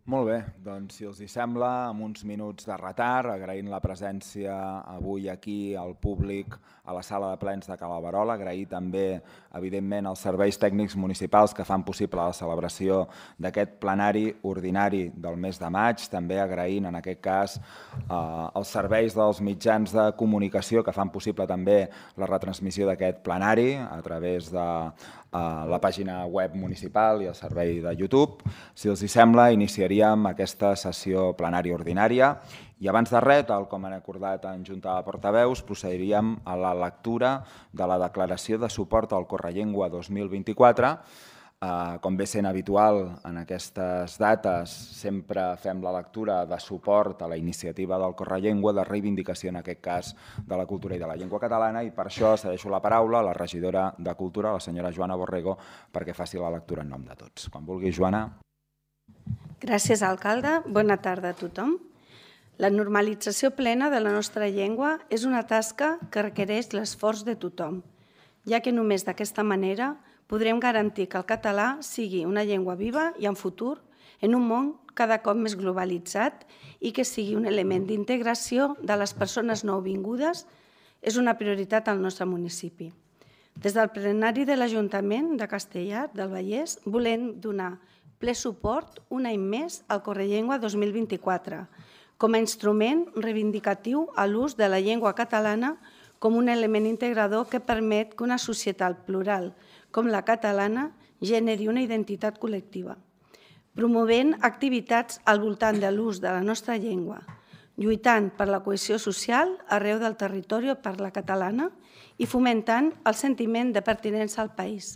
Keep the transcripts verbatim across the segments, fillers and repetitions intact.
Molt bé, doncs si els hi sembla, amb uns minuts de retard, agraint la presència avui aquí al públic a la sala de plens de Calaverola, agrair també, evidentment, els serveis tècnics municipals que fan possible la celebració d'aquest plenari ordinari del mes de maig, també agraint, en aquest cas, eh, els serveis dels mitjans de comunicació que fan possible també la retransmissió d'aquest plenari a través de a la pàgina web municipal i el servei de YouTube. Si els hi sembla, iniciaríem aquesta sessió plenària ordinària i abans de res, tal com han acordat en Junta de Portaveus, procediríem a la lectura de la declaració de suport al Correllengua dos mil vint-i-quatre. Com bé sent habitual en aquestes dates, sempre fem la lectura de suport a la iniciativa del Correllengua, de reivindicació en aquest cas de la cultura i de la llengua catalana, i per això cedeixo la paraula a la regidora de Cultura, la senyora Joana Borrego, perquè faci la lectura en nom de tots. Quan vulgui, Joana. Gràcies, alcalde. Bona tarda a tothom. La normalització plena de la nostra llengua és una tasca que requereix l'esforç de tothom, ja que només d'aquesta manera podrem garantir que el català sigui una llengua viva i en futur en un món cada cop més globalitzat i que sigui un element d'integració de les persones nouvingudes és una prioritat al nostre municipi. Des del plenari de l'Ajuntament de Castellar del Vallès volem donar ple suport un any més al Correllengua dos mil vint-i-quatre com a instrument reivindicatiu a l'ús de la llengua catalana com un element integrador que permet que una societat plural com la catalana generi una identitat col·lectiva, promovent activitats al voltant de l'ús de la nostra llengua, lluitant per la cohesió social arreu del territori per la catalana i fomentant el sentiment de pertinença al país.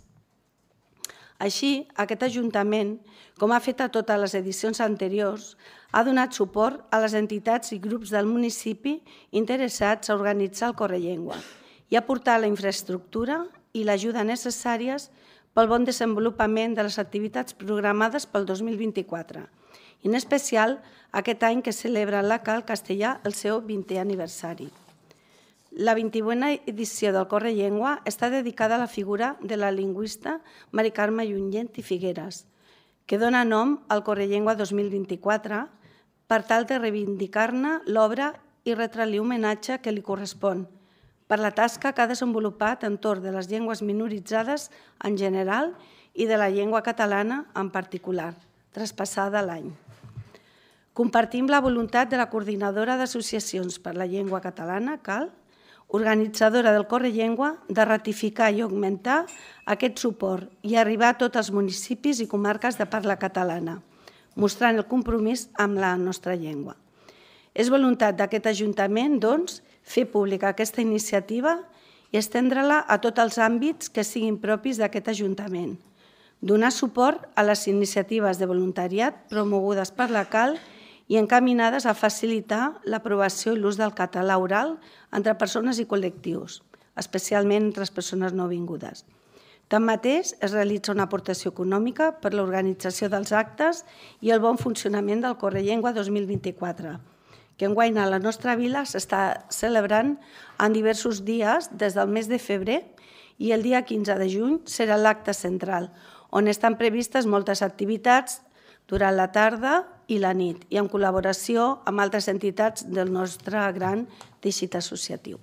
Així, aquest Ajuntament, com ha fet a totes les edicions anteriors, ha donat suport a les entitats i grups del municipi interessats a organitzar el Correllengua i a aportar la infraestructura i l'ajuda necessàries pel bon desenvolupament de les activitats programades pel dos mil vint-i-quatre, i en especial aquest any que celebra la Cal Castellar el seu vintè aniversari. La vint-i-vuena edició del Correllengua està dedicada a la figura de la lingüista Mari Carme Junyent i Figueres, que dona nom al Correllengua dos mil vint-i-quatre per tal de reivindicar-ne l'obra i retre-li homenatge que li correspon, per la tasca que ha desenvolupat entorn de les llengües minoritzades en general i de la llengua catalana en particular, traspassada l'any. Compartim la voluntat de la Coordinadora d'Associacions per la Llengua Catalana, CAL, organitzadora del Correllengua, de ratificar i augmentar aquest suport i arribar a tots els municipis i comarques de parla catalana, mostrant el compromís amb la nostra llengua. És voluntat d'aquest Ajuntament, doncs, fer pública aquesta iniciativa i estendre-la a tots els àmbits que siguin propis d'aquest Ajuntament, donar suport a les iniciatives de voluntariat promogudes per la CAL i encaminades a facilitar l'aprovació i l'ús del català oral entre persones i col·lectius, especialment entre les persones nouvingudes. Tanmateix, es realitza una aportació econòmica per l'organització dels actes i el bon funcionament del Correllengua dos mil vint-i-quatre, que enguany a la nostra vila s'està celebrant en diversos dies des del mes de febrer i el dia quinze de juny serà l'acte central, on estan previstes moltes activitats durant la tarda i la nit i en col·laboració amb altres entitats del nostre gran teixit associatiu.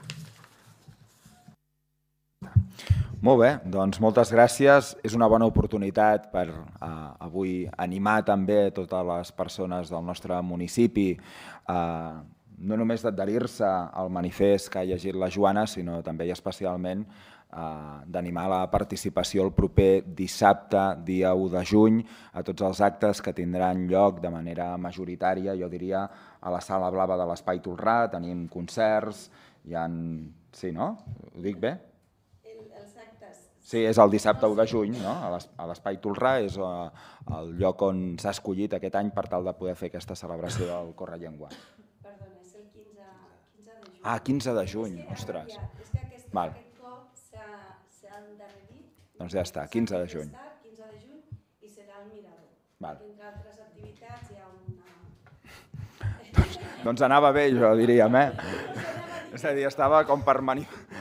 Molt bé, doncs moltes gràcies. És una bona oportunitat per avui animar també totes les persones del nostre municipi no només d'adherir-se al manifest que ha llegit la Joana, sinó també i especialment d'animar la participació el proper dissabte, dia u de juny, a tots els actes que tindran lloc de manera majoritària, jo diria, a la Sala Blava de l'Espai Tolrà. Tenim concerts, hi ha... Sí, no? Ho dic bé? Sí, és el dissabte u de juny, a l'Espai Tolrà, és el lloc on s'ha escollit aquest any per tal de poder fer aquesta celebració del Correllengua. Perdona, és el quinze de juny. Ah, quinze de juny, ostres. És que aquest cop s'ha endarrerit. Doncs ja està, quinze de juny. quinze de juny i serà al Mirador. Val. Entre altres activitats hi ha una... Doncs anava bé, jo diríem, eh? És a dir, estava com per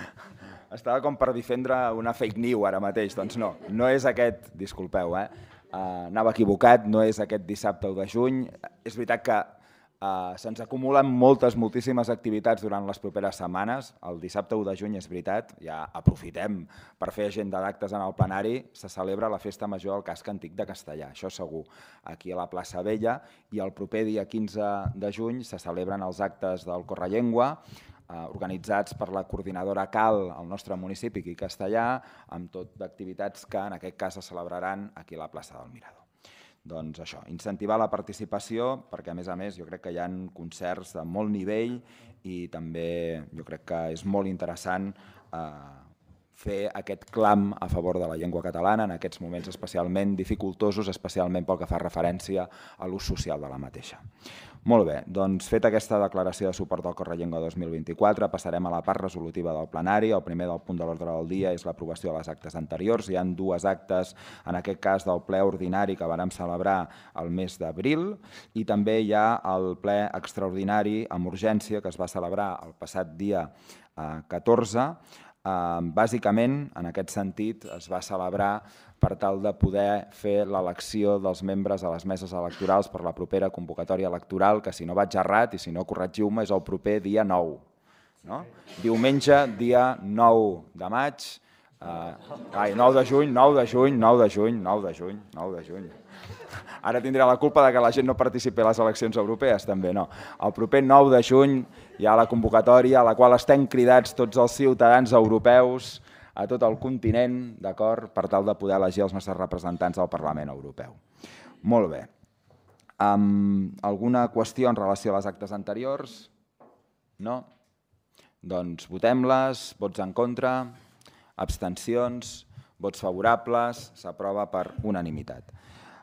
Estava com per difondre una fake news ara mateix. Doncs no, no és aquest, disculpeu, eh? anava equivocat, no és aquest dissabte u de juny. És veritat que se'ns acumulen moltes, moltíssimes activitats durant les properes setmanes. El dissabte u de juny, és veritat, ja aprofitem per fer agenda d'actes en el plenari, se celebra la Festa Major del Casc Antic de Castellar, això segur, aquí a la plaça Vella, i el proper dia quinze de juny se celebren els actes del Correllengua, organitzats per la coordinadora CAL al nostre municipi, aquí a Castellar, amb tot d'activitats que en aquest cas es celebraran aquí a la plaça del Mirador. Doncs això, incentivar la participació, perquè a més a més jo crec que hi ha concerts de molt nivell i també jo crec que és molt interessant fer aquest clam a favor de la llengua catalana en aquests moments especialment dificultosos, especialment pel que fa referència a l'ús social de la mateixa. Molt bé, doncs feta aquesta declaració de suport al Correllengua dos mil vint-i-quatre, passarem a la part resolutiva del plenari. El primer del punt de l'ordre del dia és l'aprovació de les actes anteriors. Hi ha dues actes, en aquest cas del ple ordinari que vam celebrar el mes d'abril, i també hi ha el ple extraordinari amb urgència que es va celebrar el passat dia catorze. Bàsicament, en aquest sentit, es va celebrar per tal de poder fer l'elecció dels membres a les meses electorals per la propera convocatòria electoral, que si no vaig errat i si no corregiu-me és el proper dia nou. Diumenge, dia nou de maig, ai, nou de juny, nou de juny, nou de juny, nou de juny, nou de juny. Ara tindré la culpa que la gent no participi a les eleccions europees, també no. El proper nou de juny hi ha la convocatòria a la qual estem cridats tots els ciutadans europeus a tot el continent, d'acord, per tal de poder elegir els nostres representants al Parlament Europeu. Molt bé. Alguna qüestió en relació a les actes anteriors? No? Doncs votem-les. Vots en contra? Abstencions? Vots favorables? S'aprova per unanimitat.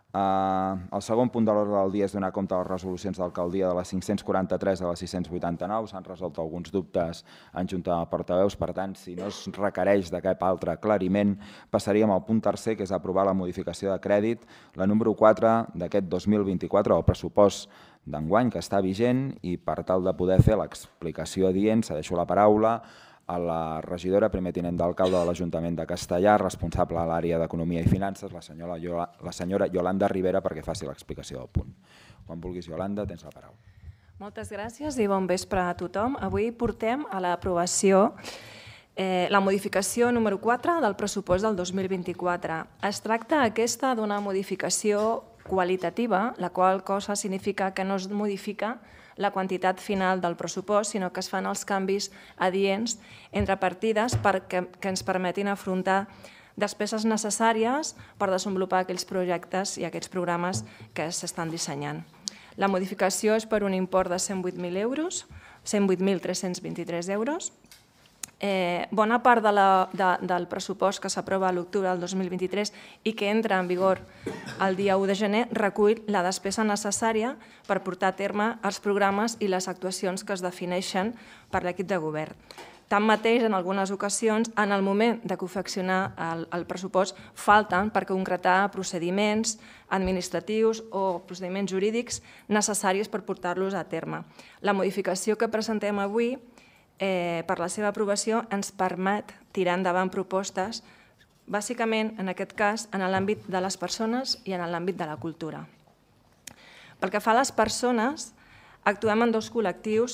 El segon punt de l'ordre del dia és donar compte de les resolucions d'alcaldia de les cinc-cents quaranta-tres a les sis-cents vuitanta-nou. S'han resolt alguns dubtes en junta de portaveus, per tant, si no es requereix de cap altre aclariment, passaríem al punt tercer, que és aprovar la modificació de crèdit, la número quatre d'aquest dos mil vint-i-quatre, el pressupost d'enguany que està vigent, i per tal de poder fer l'explicació adient, cedeixo la paraula a la regidora, primer tinent d'alcalde de l'Ajuntament de Castellar, responsable a l'àrea d'Economia i Finances, la senyora Yolanda Rivera, perquè faci l'explicació del punt. Quan vulguis, Yolanda, tens la paraula. Moltes gràcies i bon vespre a tothom. Avui portem a l'aprovació la modificació número quatre del pressupost del dos mil vint-i-quatre. Es tracta aquesta d'una modificació qualitativa, la qual cosa significa que no es modifica la quantitat final del pressupost, sinó que es fan els canvis adients entre partides que ens permetin afrontar despeses necessàries per desenvolupar aquells projectes i aquests programes que s'estan dissenyant. La modificació és per un import de cent vuit mil euros, cent vuit mil tres-cents vint-i-tres euros. Bona part del pressupost que s'aprova a l'octubre del dos mil vint-i-tres i que entra en vigor el dia u de gener recull la despesa necessària per portar a terme els programes i les actuacions que es defineixen per l'equip de govern. Tanmateix, en algunes ocasions, en el moment de confeccionar el pressupost, falten per concretar procediments administratius o procediments jurídics necessaris per portar-los a terme. La modificació que presentem avui per la seva aprovació ens permet tirar endavant propostes, bàsicament, en aquest cas, en l'àmbit de les persones i en l'àmbit de la cultura. Pel que fa a les persones, actuem en dos col·lectius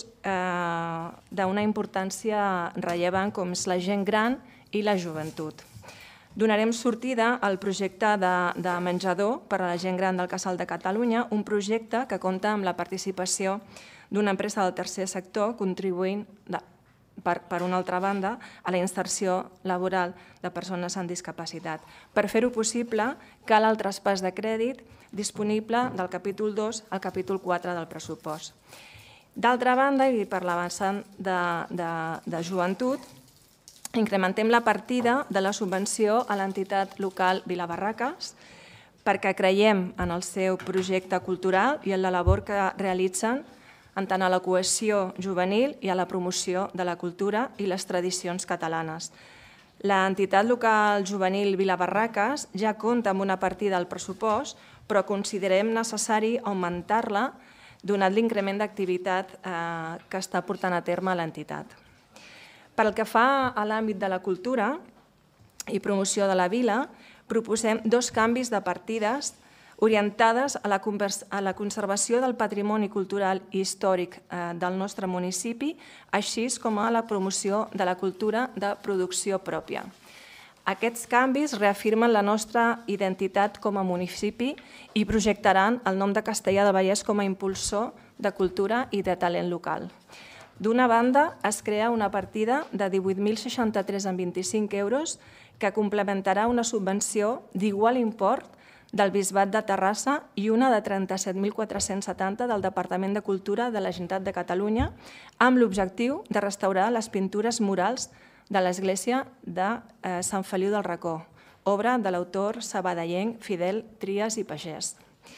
d'una importància rellevant, com és la gent gran i la joventut. Donarem sortida al projecte de menjador per a la gent gran del Casal de Catalunya, un projecte que compta amb la participació d'una empresa del tercer sector contribuint per una altra banda, a la inserció laboral de persones amb discapacitat. Per fer-ho possible, cal el traspàs de crèdit disponible del capítol dos al capítol quatre del pressupost. D'altra banda, i per la vessant de joventut, incrementem la partida de la subvenció a l'entitat local Vilabarraques perquè creiem en el seu projecte cultural i en la labor que realitzen en tant a la cohesió juvenil i a la promoció de la cultura i les tradicions catalanes. L'entitat local juvenil Vilabarraques ja compta amb una partida al pressupost, però considerem necessari augmentar-la donat l'increment d'activitat que està portant a terme l'entitat. Pel que fa a l'àmbit de la cultura i promoció de la vila, proposem dos canvis de partides orientades a la conservació del patrimoni cultural i històric del nostre municipi, així com a la promoció de la cultura de producció pròpia. Aquests canvis reafirmen la nostra identitat com a municipi i projectaran el nom de Castellar del Vallès com a impulsor de cultura i de talent local. D'una banda, es crea una partida de divuit mil seixanta-tres coma vint-i-cinc euros que complementarà una subvenció d'igual import del Bisbat de Terrassa i una de trenta-set mil quatre-cents setanta del Departament de Cultura de la Generalitat de Catalunya amb l'objectiu de restaurar les pintures murals de l'església de Sant Feliu del Racó, obra de l'autor sabadellenc Fidel Trias i Pagès.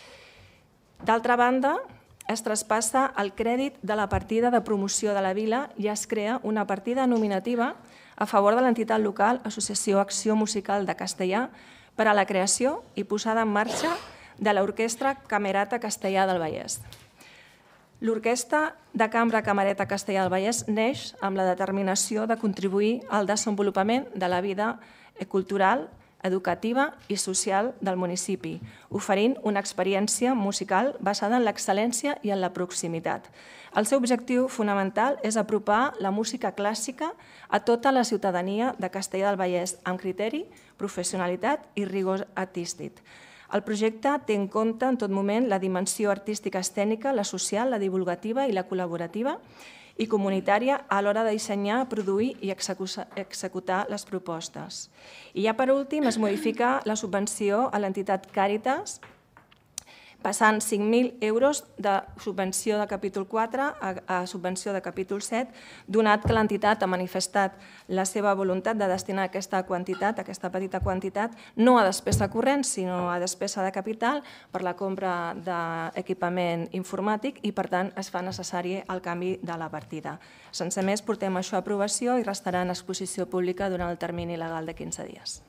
D'altra banda, es traspassa el crèdit de la partida de promoció de la vila i es crea una partida nominativa a favor de l'entitat local Associació Acció Musical de Castellar per a la creació i posada en marxa de l'Orquestra Camerata Castellar del Vallès. L'Orquestra de Cambra Camerata Castellar del Vallès neix amb la determinació de contribuir al desenvolupament de la vida cultural, educativa i social del municipi, oferint una experiència musical basada en l'excel·lència i en la proximitat. El seu objectiu fonamental és apropar la música clàssica a tota la ciutadania de Castellar del Vallès amb criteri, professionalitat i rigor artístic. El projecte té en compte en tot moment la dimensió artística escènica, la social, la divulgativa i la col·laborativa i comunitària a l'hora de dissenyar, produir i executar les propostes. I ja per últim es modifica la subvenció a l'entitat Càritas, passant cinc mil euros de subvenció de capítol quatre a subvenció de capítol set, donat que l'entitat ha manifestat la seva voluntat de destinar aquesta quantitat, aquesta petita quantitat, no a despesa corrent, sinó a despesa de capital per la compra d'equipament informàtic i, per tant, es fa necessari el canvi de la partida. Sense més, portem això a aprovació i restarà en exposició pública durant el termini legal de quinze dies.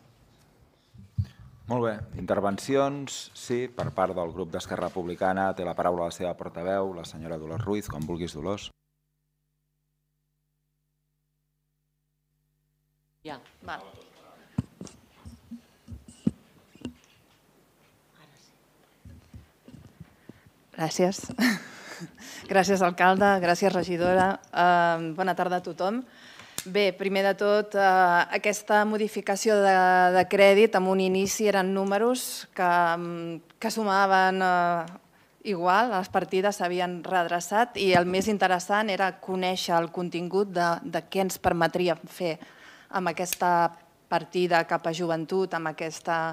Molt bé. Intervencions? Sí, per part del grup d'Esquerra Republicana té la paraula la seva portaveu, la senyora Dolors Ruiz. Com vulguis, Dolors. Ja, val. Gràcies. Gràcies, alcalde. Gràcies, regidora. Bona tarda a tothom. Bé, primer de tot, aquesta modificació de crèdit amb un inici eren números que sumaven igual, les partides s'havien redreçat i el més interessant era conèixer el contingut de què ens permetria fer amb aquesta partida cap a joventut, amb aquesta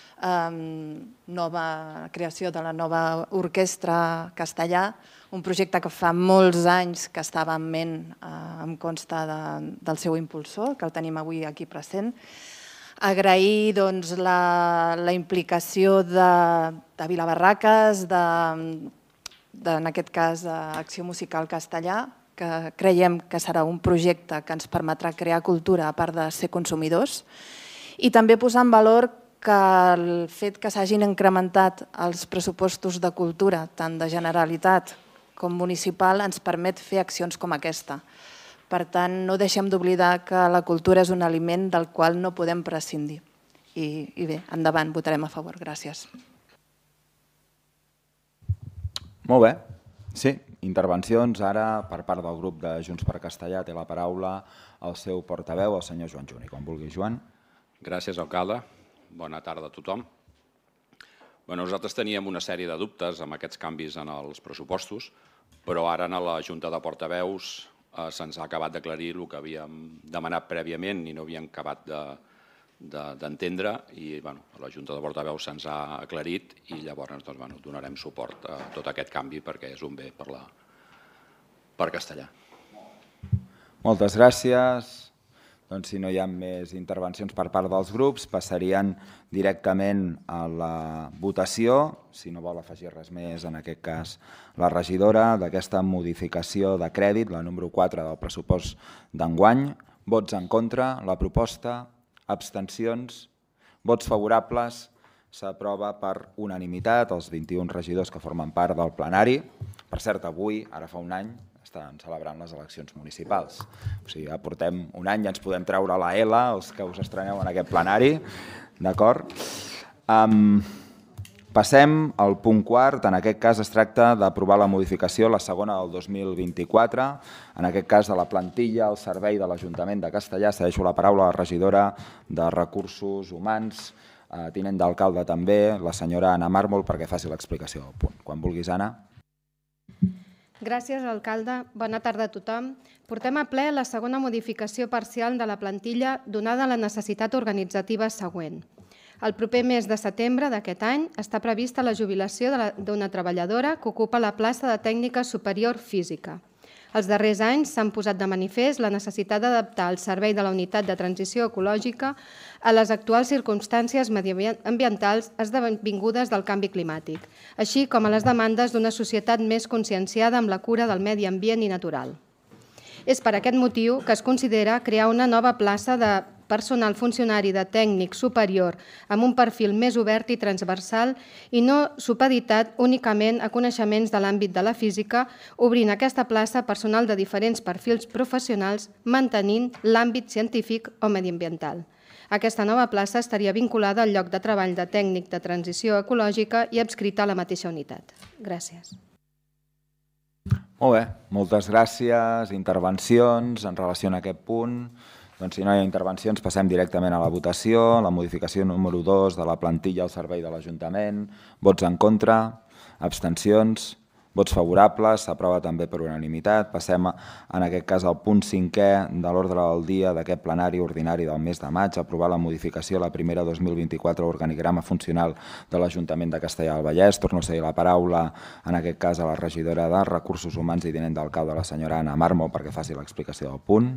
nova creació de la nova orquestra castellà, un projecte que fa molts anys que estava en ment, em consta del seu impulsor, que el tenim avui aquí present. Agrair la implicació de Vilabarraques, en aquest cas Acció Musical Castellà, que creiem que serà un projecte que ens permetrà crear cultura a part de ser consumidors, i també posar en valor que el fet que s'hagin incrementat els pressupostos de cultura, tant de Generalitat com municipal, ens permet fer accions com aquesta. Per tant, no deixem d'oblidar que la cultura és un aliment del qual no podem prescindir. I bé, endavant, votarem a favor. Gràcies. Molt bé. Sí, intervencions. Ara, per part del grup de Junts per Castellar, té la paraula el seu portaveu, el senyor Joan Juni. Com vulgui, Joan. Gràcies, alcalde. Bona tarda a tothom. Nosaltres teníem una sèrie de dubtes amb aquests canvis en els pressupostos, però ara a la Junta de Portaveus se'ns ha acabat d'aclarir el que havíem demanat prèviament i no havíem acabat d'entendre, i a la Junta de Portaveus se'ns ha aclarit i llavors donarem suport a tot aquest canvi perquè és un bé per Castellar. Moltes gràcies. Doncs si no hi ha més intervencions per part dels grups, passarien directament a la votació, si no vol afegir res més, en aquest cas la regidora, d'aquesta modificació de crèdit, la número quatre del pressupost d'enguany. Vots en contra, la proposta, abstencions, vots favorables, s'aprova per unanimitat els vint-i-un regidors que formen part del plenari. Per cert, avui, ara fa un any, estan celebrant les eleccions municipals. O sigui, ja portem un any, ja ens podem treure la L, els que us estreneu en aquest plenari, d'acord? Passem al punt quart. En aquest cas es tracta d'aprovar la modificació, la segona del dos mil vint-i-quatre, en aquest cas de la plantilla al servei de l'Ajuntament de Castellar. Cedeixo la paraula a la regidora de Recursos Humans, tinent d'alcalde també, la senyora Anna Màrmol, perquè faci l'explicació del punt. Quan vulguis, Anna. Gràcies, alcalde. Bona tarda a tothom. Portem a ple la segona modificació parcial de la plantilla donada la necessitat organitzativa següent. El proper mes de setembre d'aquest any està prevista la jubilació d'una treballadora que ocupa la plaça de tècnica superior física. Els darrers anys s'han posat de manifest la necessitat d'adaptar el servei de la unitat de transició ecològica a les actuals circumstàncies mediambientals esdevingudes del canvi climàtic, així com a les demandes d'una societat més conscienciada amb la cura del medi ambient i natural. És per aquest motiu que es considera crear una nova plaça de personal funcionari de tècnic superior amb un perfil més obert i transversal i no supeditat únicament a coneixements de l'àmbit de la física, obrint aquesta plaça a personal de diferents perfils professionals mantenint l'àmbit científic o mediambiental. Aquesta nova plaça estaria vinculada al lloc de treball de tècnic de transició ecològica i adscrita a la mateixa unitat. Gràcies. Molt bé, moltes gràcies. Intervencions en relació a aquest punt? Doncs si no hi ha intervencions passem directament a la votació. La modificació número dos de la plantilla al servei de l'Ajuntament. Vots en contra, abstencions, vots favorables, s'aprova també per unanimitat. Passem en aquest cas al punt cinquè de l'ordre del dia d'aquest plenari ordinari del mes de maig, aprovar la modificació a la primera dos mil vint-i-quatre organigrama funcional de l'Ajuntament de Castellar del Vallès. Torno a cedir la paraula en aquest cas a la regidora de Recursos Humans i tinent d'alcalde, la senyora Anna Màrmol, perquè faci l'explicació del punt.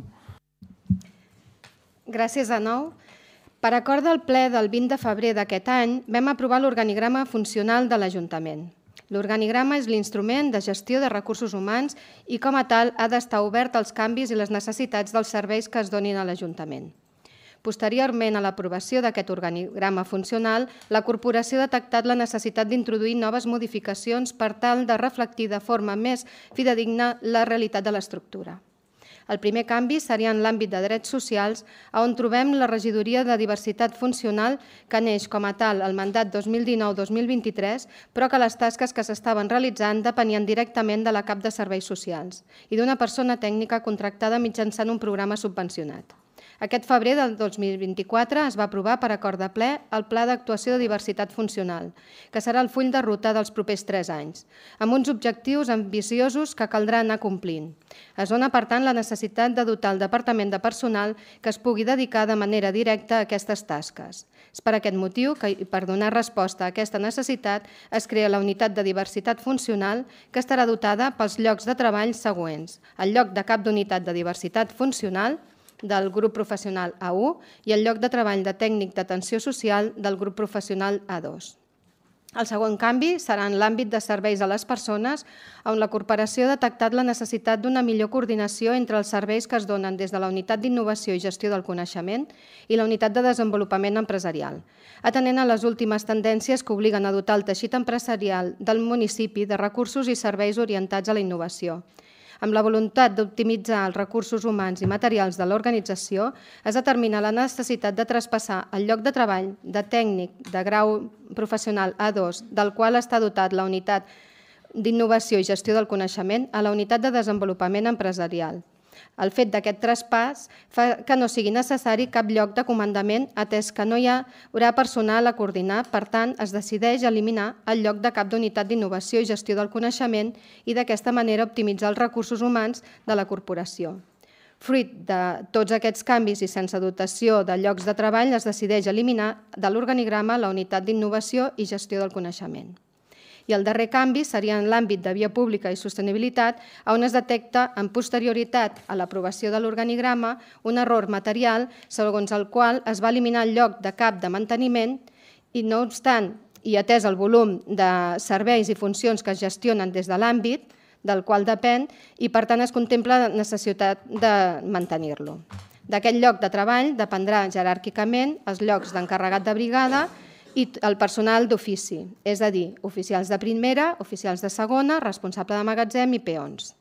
Gràcies de nou. Per acord del ple del vint de febrer d'aquest any, vam aprovar l'organigrama funcional de l'Ajuntament. L'organigrama és l'instrument de gestió de recursos humans i, com a tal, ha d'estar obert als canvis i les necessitats dels serveis que es donin a l'Ajuntament. Posteriorment a l'aprovació d'aquest organigrama funcional, la Corporació ha detectat la necessitat d'introduir noves modificacions per tal de reflectir de forma més fidedigna la realitat de l'estructura. El primer canvi seria en l'àmbit de drets socials, on trobem la regidoria de diversitat funcional que neix com a tal el mandat dos mil dinou dos mil vint-i-tres, però que les tasques que s'estaven realitzant depenien directament de la cap de serveis socials i d'una persona tècnica contractada mitjançant un programa subvencionat. Aquest febrer del dos mil vint-i-quatre es va aprovar per acord de ple el Pla d'Actuació de Diversitat Funcional, que serà el full de ruta dels propers tres anys, amb uns objectius ambiciosos que caldrà anar complint. Es dona, per tant, la necessitat de dotar el Departament de Personal que es pugui dedicar de manera directa a aquestes tasques. És per aquest motiu que, per donar resposta a aquesta necessitat, es crea la Unitat de Diversitat Funcional, que estarà dotada pels llocs de treball següents: el lloc de cap d'unitat de diversitat funcional del grup professional A u i el lloc de treball de tècnic d'atenció social del grup professional A dos. El segon canvi serà en l'àmbit de serveis a les persones, on la Corporació ha detectat la necessitat d'una millor coordinació entre els serveis que es donen des de la Unitat d'Innovació i Gestió del Coneixement i la Unitat de Desenvolupament Empresarial, atenent a les últimes tendències que obliguen a dotar el teixit empresarial del municipi de recursos i serveis orientats a la innovació. Amb la voluntat d'optimitzar els recursos humans i materials de l'organització, es determina la necessitat de traspassar el lloc de treball de tècnic de grau professional A dos, del qual està dotat la Unitat d'Innovació i Gestió del Coneixement, a la Unitat de Desenvolupament Empresarial. El fet d'aquest traspàs fa que no sigui necessari cap lloc de comandament, atès que no hi haurà personal a coordinar, per tant, es decideix eliminar el lloc de cap d'unitat d'innovació i gestió del coneixement i d'aquesta manera optimitzar els recursos humans de la corporació. Fruit de tots aquests canvis i sense dotació de llocs de treball, es decideix eliminar de l'organigrama la unitat d'innovació i gestió del coneixement. I el darrer canvi seria en l'àmbit de via pública i sostenibilitat, on es detecta en posterioritat a l'aprovació de l'organigrama un error material segons el qual es va eliminar el lloc de cap de manteniment i, no obstant, i atès el volum de serveis i funcions que es gestionen des de l'àmbit del qual depèn, i per tant es contempla la necessitat de mantenir-lo. D'aquest lloc de treball dependrà jeràrquicament els llocs d'encarregat de brigada i el personal d'ofici, és a dir, oficials de primera, oficials de segona, responsable de magatzem i peons.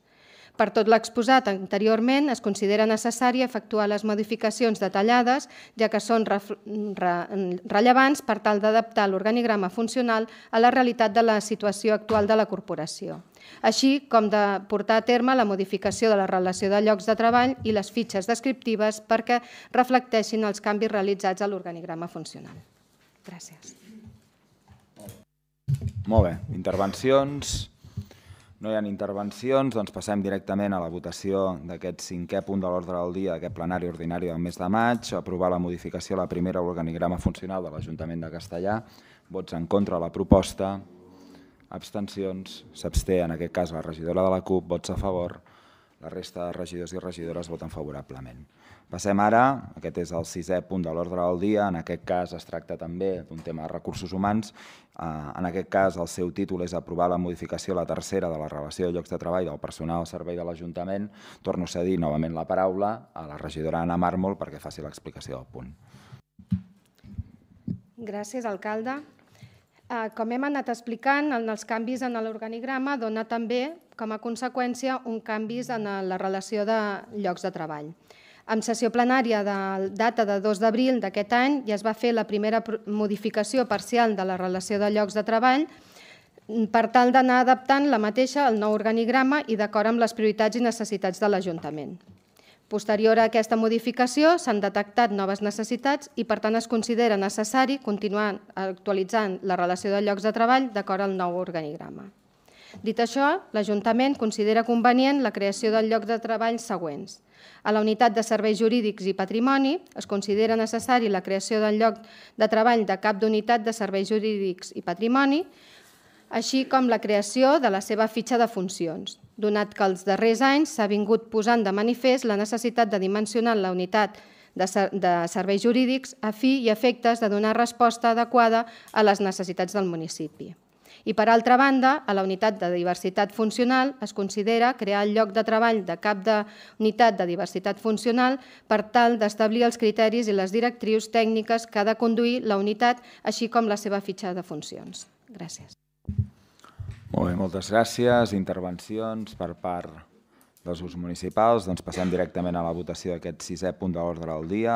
Per tot l'exposat anteriorment, es considera necessari efectuar les modificacions detallades, ja que són rellevants per tal d'adaptar l'organigrama funcional a la realitat de la situació actual de la corporació, així com de portar a terme la modificació de la relació de llocs de treball i les fitxes descriptives perquè reflecteixin els canvis realitzats a l'organigrama funcional. Gràcies. Molt bé. Intervencions? No hi ha intervencions, doncs passem directament a la votació d'aquest cinquè punt de l'ordre del dia d'aquest plenari ordinari del mes de maig, aprovar la modificació a la primera organigrama funcional de l'Ajuntament de Castellar. Vots en contra de la proposta, abstencions, s'absté en aquest cas la regidora de la CUP, vots a favor, la resta de regidors i regidores voten favorablement. Passem ara, aquest és el sisè punt de l'ordre del dia, en aquest cas es tracta també d'un tema de recursos humans. En aquest cas el seu títol és aprovar la modificació, la tercera, de la relació de llocs de treball del personal al servei de l'Ajuntament. Torno a cedir novament la paraula a la regidora Anna Màrmol perquè faci l'explicació del punt. Gràcies, alcalde. Com hem anat explicant, els canvis en l'organigrama dona també, com a conseqüència, un canvi en la relació de llocs de treball. En sessió plenària de data de dos d'abril d'aquest any ja es va fer la primera modificació parcial de la relació de llocs de treball per tal d'anar adaptant la mateixa al nou organigrama i d'acord amb les prioritats i necessitats de l'Ajuntament. Posterior a aquesta modificació s'han detectat noves necessitats i per tant es considera necessari continuar actualitzant la relació de llocs de treball d'acord al nou organigrama. Dit això, l'Ajuntament considera convenient la creació del lloc de treball següents. A la unitat de serveis jurídics i patrimoni es considera necessari la creació del lloc de treball de cap d'unitat de serveis jurídics i patrimoni, així com la creació de la seva fitxa de funcions, donat que els darrers anys s'ha vingut posant de manifest la necessitat de dimensionar la unitat de serveis jurídics a fi i efectes de donar resposta adequada a les necessitats del municipi. I, per altra banda, a la unitat de diversitat funcional es considera crear el lloc de treball de cap d'unitat de diversitat funcional per tal d'establir els criteris i les directrius tècniques que ha de conduir la unitat, així com la seva fitxa de funcions. Gràcies. Molt bé, moltes gràcies. Intervencions per part dels grups municipals. Doncs passem directament a la votació d'aquest sisè punt de l'ordre del dia.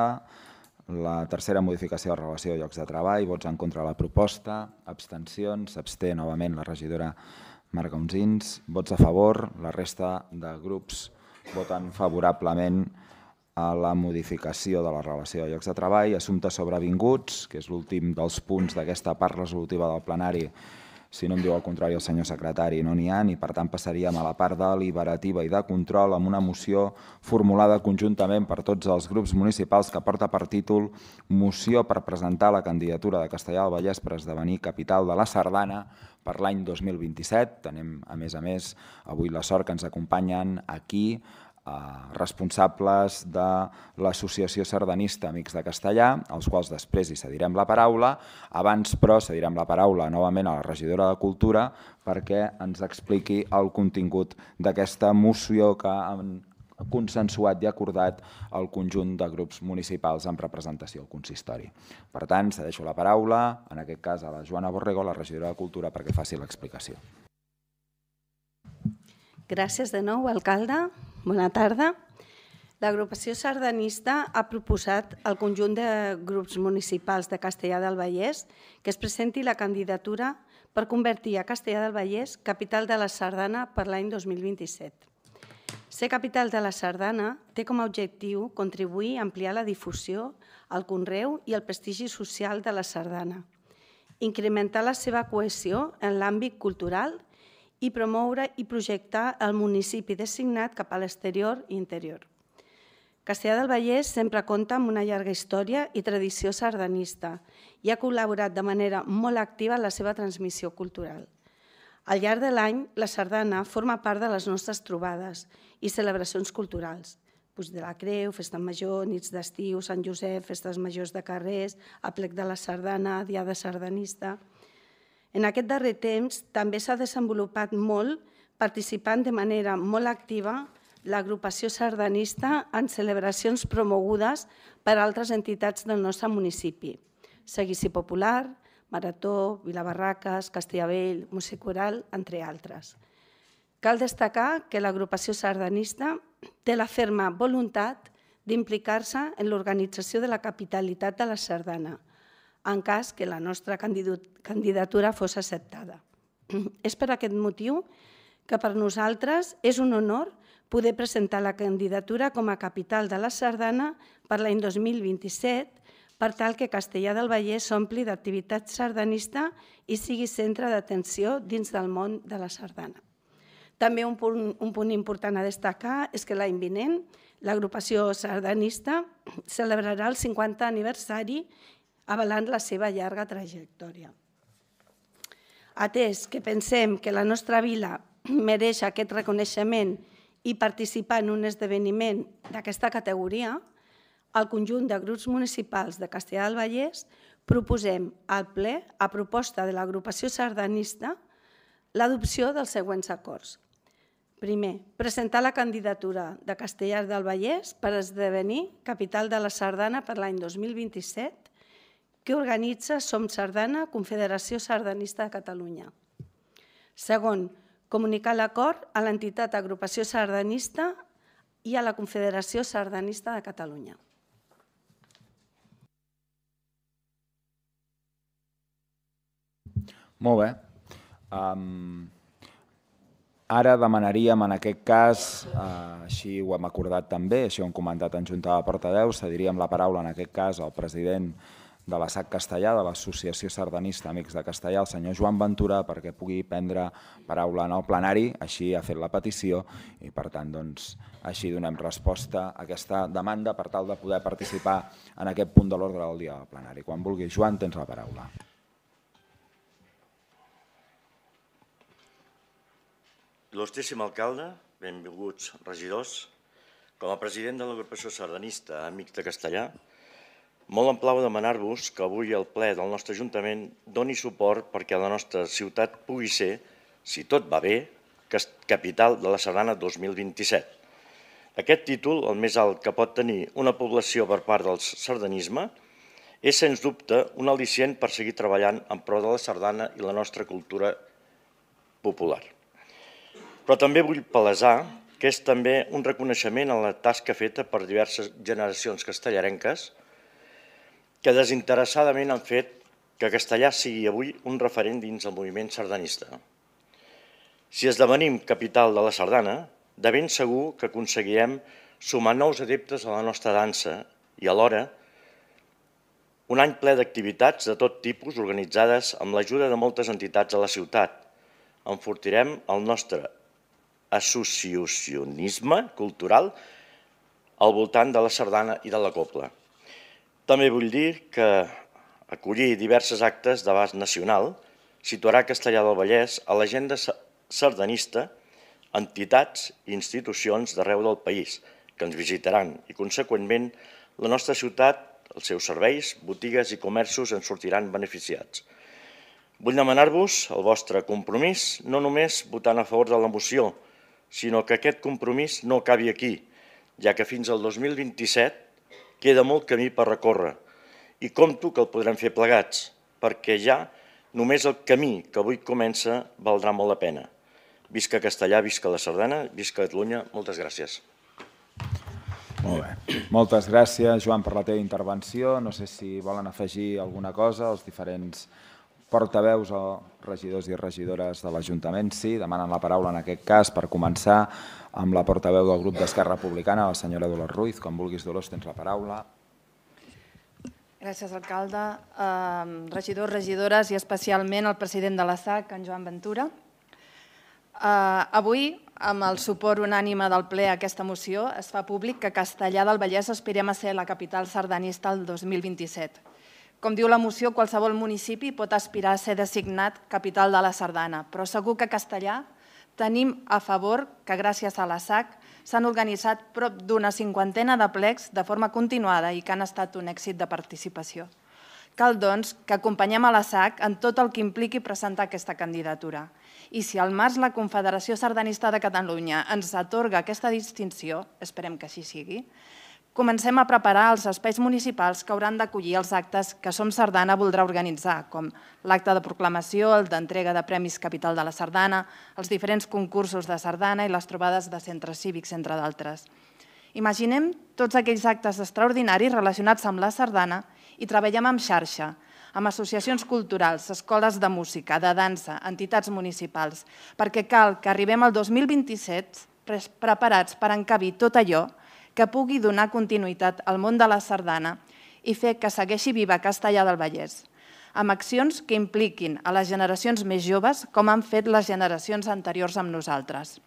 La tercera modificació de relació de llocs de treball, vots en contra de la proposta, abstencions, s'absté novament la regidora Marga Unsins, vots a favor, la resta de grups voten favorablement a la modificació de la relació de llocs de treball. Assumptes sobrevinguts, que és l'últim dels punts d'aquesta part resolutiva del plenari. Si no em diu el contrari el senyor secretari, no n'hi ha, i per tant passaríem a la part deliberativa i de control amb una moció formulada conjuntament per tots els grups municipals que porta per títol Moció per presentar la candidatura de Castellar del Vallès per esdevenir capital de la Sardana per l'any dos mil vint-i-set. Tenim, a més a més, avui la sort que ens acompanyen aquí responsables de l'Associació Sardanista Amics de Castellar, als quals després hi cedirem la paraula. Abans, però, cedirem la paraula novament a la regidora de Cultura perquè ens expliqui el contingut d'aquesta moció que han consensuat i acordat el conjunt de grups municipals en representació al consistori. Per tant, cedeixo la paraula, en aquest cas a la Joana Borrego, la regidora de Cultura, perquè faci l'explicació. Gràcies de nou, alcalde. Bona tarda. L'agrupació sardanista ha proposat al conjunt de grups municipals de Castellar del Vallès que es presenti la candidatura per convertir a Castellar del Vallès capital de la Sardana per l'any dos mil vint-i-set. Ser capital de la Sardana té com a objectiu contribuir a ampliar la difusió, el conreu i el prestigi social de la Sardana, incrementar la seva cohesió en l'àmbit cultural i promoure i projectar el municipi designat cap a l'exterior i interior. Castellar del Vallès sempre compta amb una llarga història i tradició sardanista i ha col·laborat de manera molt activa en la seva transmissió cultural. Al llarg de l'any, la sardana forma part de les nostres trobades i celebracions culturals. Puig de la Creu, Festa Major, Nits d'Estiu, Sant Josep, Festes Majors de Carrers, Aplec de la Sardana, Diada Sardanista. En aquest darrer temps també s'ha desenvolupat molt, participant de manera molt activa l'agrupació sardanista en celebracions promogudes per altres entitats del nostre municipi. Seguici Popular, Marató, Vilabarraques, Castellavell, Músic Coral, entre altres. Cal destacar que l'agrupació sardanista té la ferma voluntat d'implicar-se en l'organització de la capitalitat de la sardana, en cas que la nostra candidatura fos acceptada. És per aquest motiu que per nosaltres és un honor poder presentar la candidatura com a capital de la sardana per l'any dos mil vint-i-set, per tal que Castellar del Vallès s'ompli d'activitat sardanista i sigui centre d'atenció dins del món de la sardana. També un punt, un punt important a destacar és que l'any vinent l'agrupació sardanista celebrarà el cinquantè aniversari avalant la seva llarga trajectòria. Atès que pensem que la nostra vila mereix aquest reconeixement i participar en un esdeveniment d'aquesta categoria, al conjunt de grups municipals de Castellar del Vallès proposem al ple, a proposta de l'agrupació sardanista, l'adopció dels següents acords. Primer, presentar la candidatura de Castellar del Vallès per esdevenir capital de la sardana per l'any dos mil vint-i-set, que organitza Som Sardana, Confederació Sardanista de Catalunya. Segon, comunicar l'acord a l'entitat Agrupació Sardanista i a la Confederació Sardanista de Catalunya. Molt bé. Um, ara demanaríem, en aquest cas, uh, així ho hem acordat també, així ho hem comentat en Junta de Portaveus, cediríem la paraula en aquest cas al president de la S A C Castellar, de l'Associació Sardanista Amics de Castellar, el senyor Joan Ventura, perquè pugui prendre paraula en el plenari, així ha fet la petició i per tant doncs, així donem resposta a aquesta demanda per tal de poder participar en aquest punt de l'ordre del dia del plenari. Quan vulguis, Joan, tens la paraula. Il·lustríssim alcalde, benvinguts regidors. Com a president de l'agrupació sardanista Amics de Castellar, molt em plau demanar-vos que avui el ple del nostre Ajuntament doni suport perquè la nostra ciutat pugui ser, si tot va bé, capital de la sardana dos mil vint-i-set. Aquest títol, el més alt que pot tenir una població per part del sardanisme, és sens dubte un al·licient per seguir treballant en pro de la sardana i la nostra cultura popular. Però també vull palesar que és també un reconeixement a la tasca feta per diverses generacions castellarenques que desinteressadament han fet que Castellar sigui avui un referent dins el moviment sardanista. Si esdevenim capital de la sardana, de ben segur que aconseguirem sumar nous adeptes a la nostra dansa i alhora un any ple d'activitats de tot tipus organitzades amb l'ajuda de moltes entitats a la ciutat. Enfortirem el nostre associacionisme cultural al voltant de la sardana i de la cobla. També vull dir que acollir diversos actes d'abast nacional situarà Castellar del Vallès a l'agenda sardanista entitats i institucions d'arreu del país que ens visitaran i, conseqüentment, la nostra ciutat, els seus serveis, botigues i comerços en sortiran beneficiats. Vull demanar-vos el vostre compromís, no només votant a favor de la moció, sinó que aquest compromís no acabi aquí, ja que fins al dos mil vint-i-set queda molt camí per recórrer i compto que el podrem fer plegats, perquè ja només el camí que avui comença valdrà molt la pena. Visca Castellar, visca la sardana, visca Catalunya. Moltes gràcies. Molt bé. Moltes gràcies, Joan, per la teva intervenció. No sé si volen afegir alguna cosa els diferents portaveus o regidors i regidores de l'Ajuntament. Sí, demanen la paraula en aquest cas per començar amb la portaveu del grup d'Esquerra Republicana, la senyora Dolors Ruiz. Com vulguis, Dolors, tens la paraula. Gràcies, alcalde. Regidors, regidores i especialment el president de la S A C, en Joan Ventura. Avui, amb el suport unànime del ple a aquesta moció, es fa públic que Castellar del Vallès aspirem a ser la capital sardanista el dos mil vint-i-set. Com diu la moció, qualsevol municipi pot aspirar a ser designat capital de la sardana, però segur que a Castellar tenim a favor que gràcies a la S A C s'han organitzat prop d'una cinquantena de plecs de forma continuada i que han estat un èxit de participació. Cal, doncs, que acompanyem a la S A C en tot el que impliqui presentar aquesta candidatura. I si al març la Confederació Sardanista de Catalunya ens atorga aquesta distinció, esperem que així sigui, comencem a preparar els espais municipals que hauran d'acollir els actes que Som Sardana voldrà organitzar, com l'acte de proclamació, el d'entrega de Premis Capital de la Sardana, els diferents concursos de sardana i les trobades de centres cívics, entre d'altres. Imaginem tots aquells actes extraordinaris relacionats amb la sardana i treballem en xarxa, amb associacions culturals, escoles de música, de dansa, entitats municipals, perquè cal que arribem al dos mil vint-i-set preparats per encabir tot allò que pugui donar continuïtat al món de la sardana i fer que segueixi viva Castellar del Vallès, amb accions que impliquin a les generacions més joves com han fet les generacions anteriors amb nosaltres.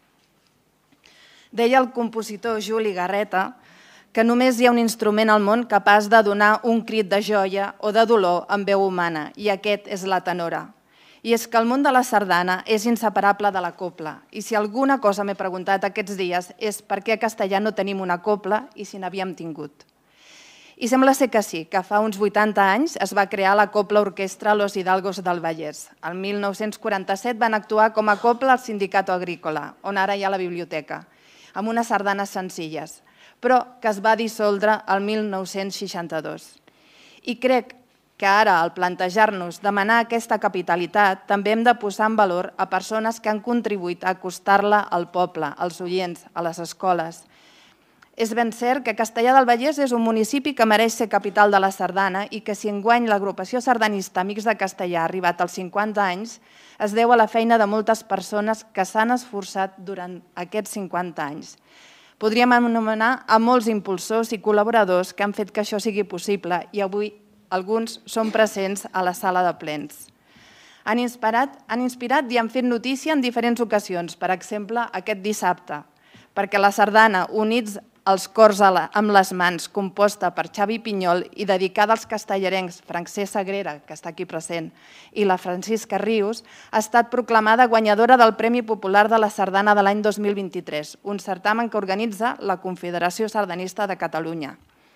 Deia el compositor Juli Garreta que només hi ha un instrument al món capaç de donar un crit de joia o de dolor amb veu humana, i aquest és la tenora. I és que el món de la sardana és inseparable de la copla. I si alguna cosa m'he preguntat aquests dies és per què a Castellar no tenim una copla i si n'havíem tingut. I sembla ser que sí, que fa uns vuitanta anys es va crear la Copla Orquestra Los Hidalgos del Vallès. El mil nou-cents quaranta-set van actuar com a copla al Sindicato Agrícola, on ara hi ha la biblioteca, amb unes sardanes senzilles, però que es va dissoldre el mil nou-cents seixanta-dos. I crec que ara, al plantejar-nos demanar aquesta capitalitat, també hem de posar en valor a persones que han contribuït a acostar-la al poble, als oients, a les escoles. És ben cert que Castellar del Vallès és un municipi que mereix ser capital de la sardana i que si enguany l'agrupació sardanista Amics de Castellar ha arribat als cinquanta anys, es deu a la feina de moltes persones que s'han esforçat durant aquests cinquanta anys. Podríem anomenar a molts impulsors i col·laboradors que han fet que això sigui possible i avui alguns són presents a la sala de plens. Han inspirat, han inspirat i han fet notícia en diferents ocasions, per exemple, aquest dissabte, perquè la sardana Units els cors amb les mans, composta per Xavi Pinyol i dedicada als castellarencs Francesc Sagrera, que està aquí present, i la Francisca Rius, ha estat proclamada guanyadora del Premi Popular de la Sardana de l'any dos mil vint-i-tres, un certamen que organitza la Confederació Sardanista de Catalunya.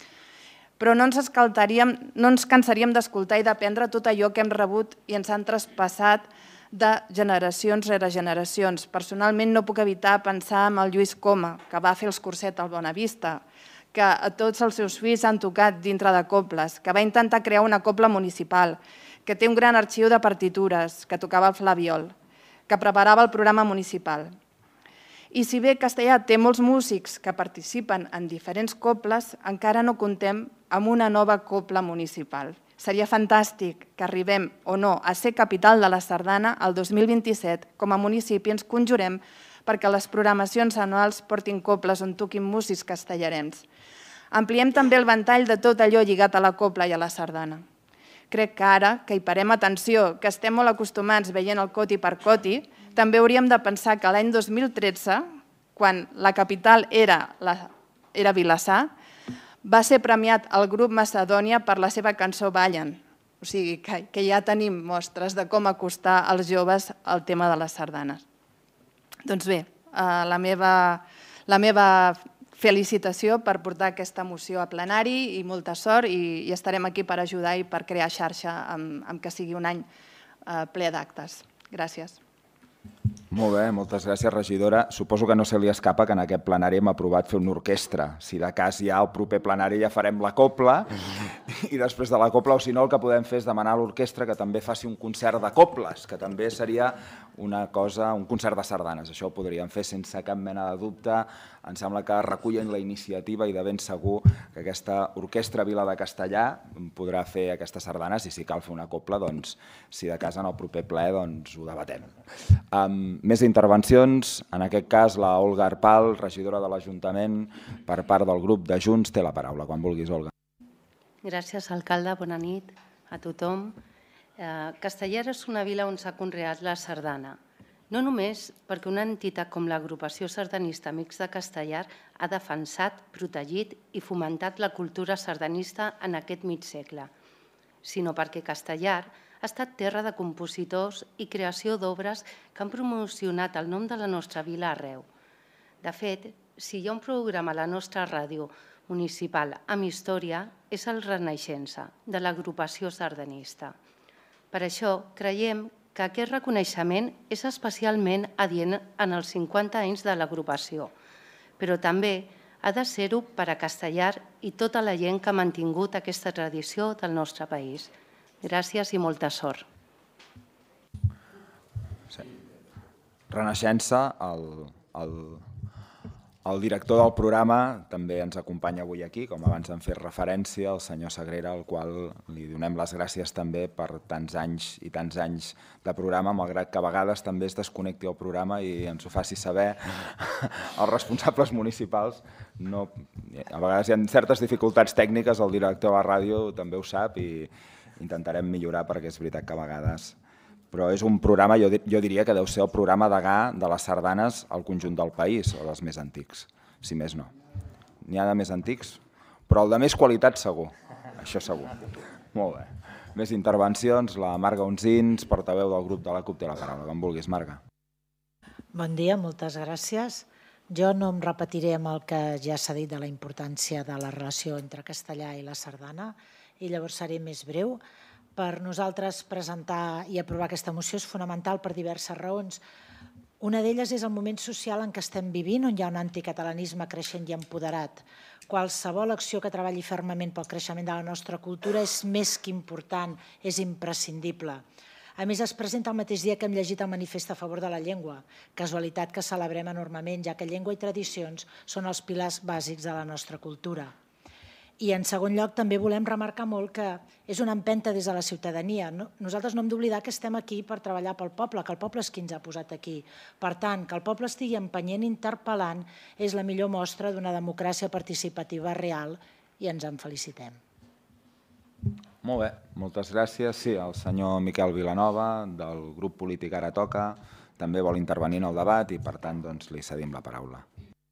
Però no ens, no ens cansaríem d'escoltar i d'aprendre tot allò que hem rebut i ens han traspassat de generacions rere generacions. Personalment no puc evitar pensar en el Lluís Coma, que va fer els cursets al Bonavista, que a tots els seus fills han tocat dintre de coples, que va intentar crear una copla municipal, que té un gran arxiu de partitures, que tocava el flabiol, que preparava el programa municipal. I si bé Castellar té molts músics que participen en diferents coples, encara no comptem amb una nova copla municipal. Seria fantàstic que arribem o no a ser capital de la sardana el dos mil vint-i-set. Com a municipi ens conjurem perquè les programacions anuals portin coples on toquin músics castellarencs. Ampliem també el ventall de tot allò lligat a la copla i a la sardana. Crec que ara, que hi parem atenció, que estem molt acostumats veient el coti per coti, també hauríem de pensar que l'any dos mil tretze, quan la capital era, la, era Vilassar, va ser premiat el grup Macedònia per la seva cançó Ballen. O sigui, que, que ja tenim mostres de com acostar als joves al tema de les sardanes. Doncs bé, eh, la meva, la meva felicitació per portar aquesta moció a plenari i molta sort i, i estarem aquí per ajudar i per crear xarxa amb, amb que sigui un any eh, ple d'actes. Gràcies. Molt bé, moltes gràcies, regidora. Suposo que no se li escapa que en aquest plenari hem aprovat fer una orquestra. Si de cas ja al proper plenari ja farem la copla i després de la copla, o si no, el que podem fer és demanar a l'orquestra que també faci un concert de coples, que també seria una cosa, un concert de sardanes. Això ho podríem fer sense cap mena de dubte. Em sembla que recullen la iniciativa i de ben segur que aquesta orquestra Vila de Castellar podrà fer aquestes sardanes i si cal fer una copla, doncs, si de cas en el proper ple, doncs ho debatem. Um, més intervencions, en aquest cas la Olga Arpal, regidora de l'Ajuntament, per part del grup de Junts, té la paraula. Quan vulguis, Olga. Gràcies, alcalde. Bona nit a tothom. Eh, Castellar és una vila on s'ha conreat la sardana. No només perquè una entitat com l'Agrupació Sardanista Amics de Castellar ha defensat, protegit i fomentat la cultura sardanista en aquest mig segle, sinó perquè Castellar ha estat terra de compositors i creació d'obres que han promocionat el nom de la nostra vila arreu. De fet, si hi ha un programa a la nostra ràdio municipal amb història, és el Renaixença, de l'Agrupació Sardanista. Per això, creiem que aquest reconeixement és especialment adient en els cinquanta anys de l'agrupació, però també ha de ser-ho per a Castellar i tota la gent que ha mantingut aquesta tradició del nostre país. Gràcies i molta sort. Renaixença, el, el, el director del programa també ens acompanya avui aquí, com abans han fet referència, el senyor Sagrera, al qual li donem les gràcies també per tants anys i tants anys de programa, malgrat que a vegades també es desconnecti el programa i ens ho faci saber els responsables municipals. No, a vegades hi ha certes dificultats tècniques, el director de la ràdio també ho sap i intentarem millorar perquè és veritat que a vegades... Però és un programa, jo, jo diria que deu ser el programa degà de les sardanes al conjunt del país, o dels més antics, si més no. N'hi ha de més antics, però el de més qualitat segur, això segur. Molt bé. Més intervencions, la Marga Onzins, portaveu del grup de la CUP, té la paraula. Com vulguis, Marga. Bon dia, moltes gràcies. Jo no em repetiré amb el que ja s'ha dit de la importància de la relació entre castellà i la sardana i llavors seré més breu. Per nosaltres presentar i aprovar aquesta moció és fonamental per diverses raons. Una d'elles és el moment social en què estem vivint, on hi ha un anticatalanisme creixent i empoderat. Qualsevol acció que treballi fermament pel creixement de la nostra cultura és més que important, és imprescindible. A més, es presenta el mateix dia que hem llegit el manifest a favor de la llengua, casualitat que celebrem enormement, ja que llengua i tradicions són els pilars bàsics de la nostra cultura. I en segon lloc també volem remarcar molt que és una empenta des de la ciutadania. Nosaltres no hem d'oblidar que estem aquí per treballar pel poble, que el poble és qui ens ha posat aquí. Per tant, que el poble estigui empenyent, interpel·lant, és la millor mostra d'una democràcia participativa real i ens en felicitem. Molt bé, moltes gràcies. Sí, el senyor Miquel Vilanova, del grup polític Ara Toca, també vol intervenir en el debat i per tant doncs, li cedim la paraula.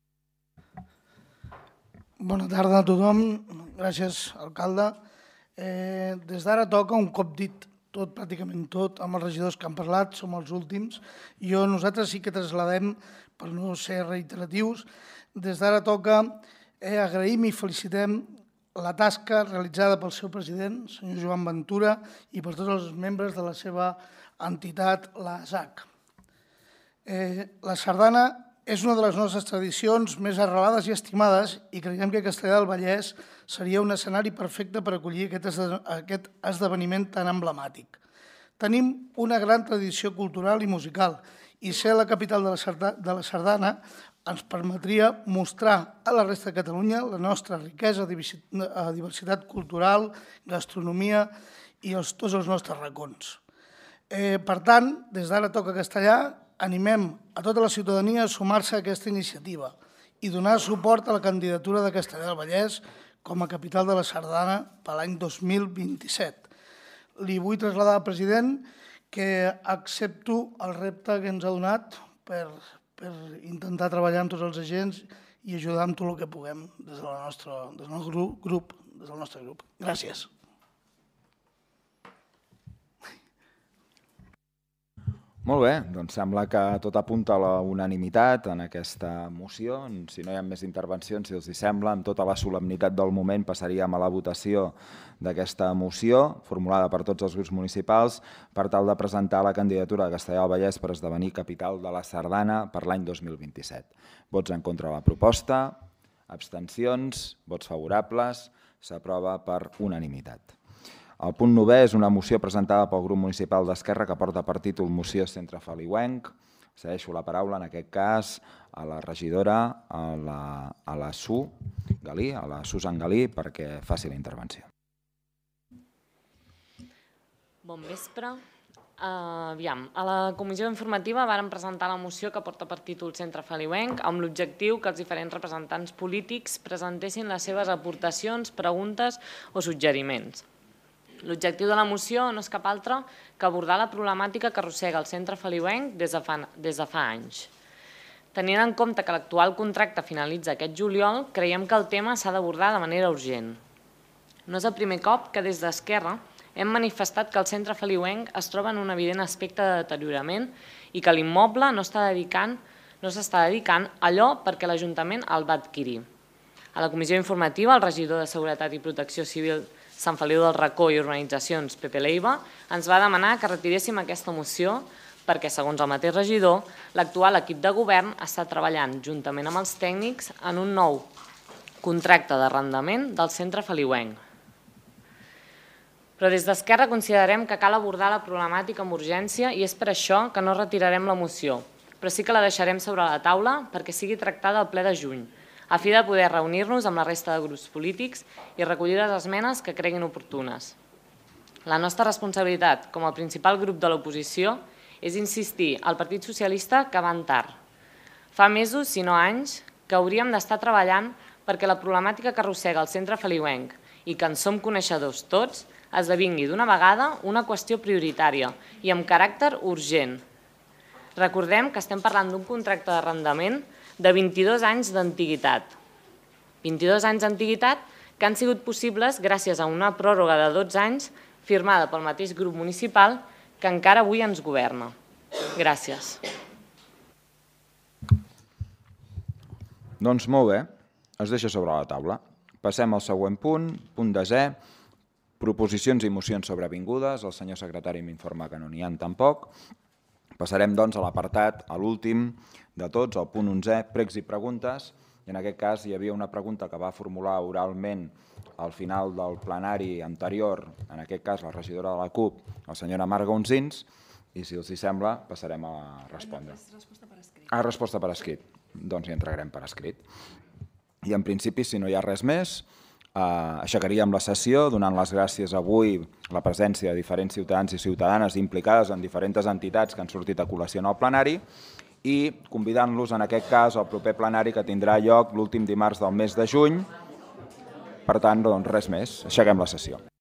Bona tarda a tothom. Gràcies, alcalde. Eh, des d'Ara Toca, un cop dit tot, pràcticament tot, amb els regidors que han parlat, som els últims. Jo, nosaltres sí que trasladem, per no ser reiteratius, des d'Ara Toca eh, agraïm i felicitem la tasca realitzada pel seu president, senyor Joan Ventura, i per tots els membres de la seva entitat, la S A C. Eh, la sardana és una de les nostres tradicions més arrelades i estimades i creiem que Castellar del Vallès seria un escenari perfecte per acollir aquest esdeveniment tan emblemàtic. Tenim una gran tradició cultural i musical i ser la capital de la sardana ens permetria mostrar a la resta de Catalunya la nostra riquesa, diversitat cultural, gastronomia i tots els nostres racons. Per tant, des d'Ara Toca Castellar, animem a tota la ciutadania a sumar-se a aquesta iniciativa i donar suport a la candidatura de Castellar del Vallès com a capital de la sardana per l'any dos mil vint-i-set. Li vull traslladar al president que accepto el repte que ens ha donat per, per intentar treballar amb tots els agents i ajudar amb tot el que puguem des del nostre, des del nostre grup, des del nostre grup. Gràcies. Molt bé, doncs sembla que tot apunta a la unanimitat en aquesta moció. Si no hi ha més intervencions, si els hi sembla, amb tota la solemnitat del moment passaríem a la votació d'aquesta moció, formulada per tots els grups municipals, per tal de presentar la candidatura de Castellar del Vallès per esdevenir capital de la sardana per l'any dos mil vint-i-set. Vots en contra de la proposta, abstencions, vots favorables, s'aprova per unanimitat. El punt novè és una moció presentada pel grup municipal d'Esquerra que porta per títol Moció Centre Feliuenc. Cedeixo la paraula, en aquest cas, a la regidora, a la, a la Su Galí, a la Susan Galí, perquè faci la intervenció. Bon vespre. Uh, aviam, a la comissió informativa vàrem presentar la moció que porta per títol Centre Feliuenc amb l'objectiu que els diferents representants polítics presentessin les seves aportacions, preguntes o suggeriments. L'objectiu de la moció no és cap altre que abordar la problemàtica que arrossega el centre feliuenc des de fa, des de fa anys. Tenint en compte que l'actual contracte finalitza aquest juliol, creiem que el tema s'ha d'abordar de manera urgent. No és el primer cop que des d'Esquerra hem manifestat que el centre feliuenc es troba en un evident aspecte de deteriorament i que l'immoble no s'està dedicant, no s'està dedicant allò perquè l'Ajuntament el va adquirir. A la comissió informativa, el regidor de Seguretat i Protecció Civil Sant Feliu del Racó i Urbanitzacions, Pepe Leiva, ens va demanar que retiréssim aquesta moció perquè, segons el mateix regidor, l'actual equip de govern està treballant juntament amb els tècnics en un nou contracte d'arrendament del centre feliuenc. Però des d'Esquerra considerem que cal abordar la problemàtica amb urgència i és per això que no retirarem la moció, però sí que la deixarem sobre la taula perquè sigui tractada al ple de juny, a fi de poder reunir-nos amb la resta de grups polítics i recollir les esmenes que creguin oportunes. La nostra responsabilitat com a principal grup de l'oposició és insistir al Partit Socialista que van tard. Fa mesos, si no anys, que hauríem d'estar treballant perquè la problemàtica que arrossega el centre feliuenc i que en som coneixedors tots esdevingui d'una vegada una qüestió prioritària i amb caràcter urgent. Recordem que estem parlant d'un contracte d'arrendament de vint-i-dos anys d'antiguitat. vint-i-dos anys d'antiguitat que han sigut possibles gràcies a una pròrroga de dotze anys firmada pel mateix grup municipal que encara avui ens governa. Gràcies. Doncs molt bé, es deixa sobre la taula. Passem al següent punt, punt desè, proposicions i mocions sobrevingudes. El senyor secretari m'informa que no n'hi ha tampoc. Passarem, doncs, a l'apartat, a l'últim de tots, el punt onzè, pregs i preguntes. I en aquest cas hi havia una pregunta que va formular oralment al final del plenari anterior, en aquest cas la regidora de la CUP, la senyora Marga Gonzins, i si els hi sembla passarem a respondre. Ah, resposta per escrit. Doncs hi entregarem per escrit. I en principi, si no hi ha res més, aixecaríem la sessió donant les gràcies avui a la presència de diferents ciutadans i ciutadanes implicades en diferents entitats que han sortit a col·lació en el plenari i convidant-los en aquest cas al proper plenari que tindrà lloc l'últim dimarts del mes de juny. Per tant, doncs res més, aixequem la sessió.